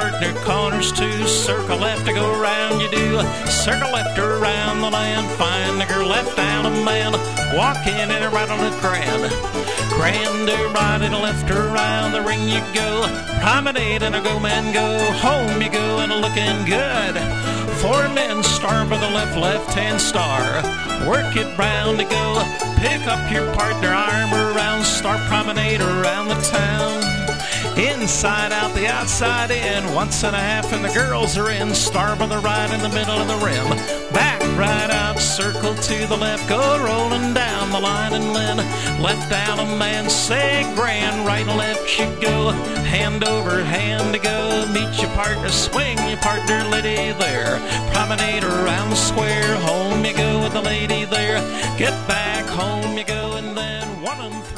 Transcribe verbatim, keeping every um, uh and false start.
partner, corners two, circle left to go round you do. Circle left around the land, find the girl left down a man. Walk in and right on the grand. Grand to right and left around the ring you go. Promenade and a go man go. Home you go and looking good. Four men star by the left, left-hand star. Work it round to go. Pick up your partner, arm around. Start promenade around the town. Inside out, the outside in. Once and a half and the girls are in. Star by the right in the middle of the rim. Back right out, circle to the left. Go rolling down the line and Lynn. Left down a man, say grand. Right and left you go. Hand over hand to go. Meet your partner, swing your partner, lady there. Promenade around the square. Home you go with the lady there. Get back home you go and then one and